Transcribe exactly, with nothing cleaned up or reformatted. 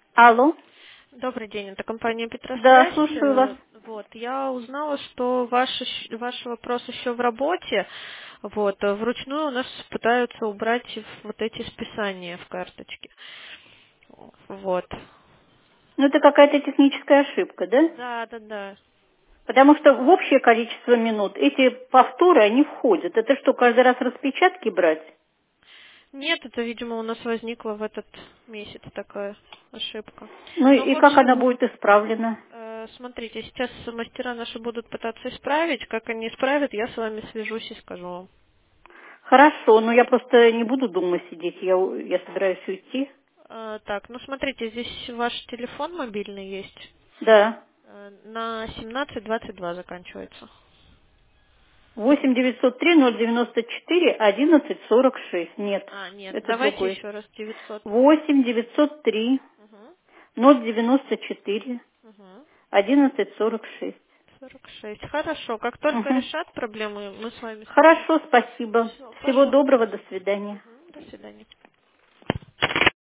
Алло. Добрый день, это компания Да, Петросвязь. слушаю вас. Э, Вот, я узнала, что ваш, ещ- ваш вопрос еще в работе. Вот, а вручную у нас пытаются убрать вот эти списания в карточке. Вот. Ну, это какая-то техническая ошибка, да? Да, да, да. Потому что в общее количество минут эти повторы, они входят. Это что, каждый раз распечатки брать? Нет, это, видимо, у нас возникла в этот месяц такая ошибка. Ну, Ну, и в как она общем, будет исправлена? э, смотрите, сейчас мастера наши будут пытаться исправить. Как они исправят, я с вами свяжусь и скажу вам. Хорошо, но я просто не буду дома сидеть, я, у- я собираюсь уйти. Э, Так, ну смотрите, здесь ваш телефон мобильный есть. Да. Э, На семнадцать двадцать два заканчивается. восемь девятьсот три ноль девяносто четыре одиннадцать сорок шесть. Нет, А, нет, это давайте другой. еще раз девятьсот. восемь девятьсот три Угу, ноль девяносто четыре угу. одиннадцать сорок шесть. сорок шесть. Хорошо, как только Угу. решат проблемы, мы с вами свяжемся. Хорошо, спасибо. Все, Всего пожалуйста. доброго, до свидания. Мгм, до свидания.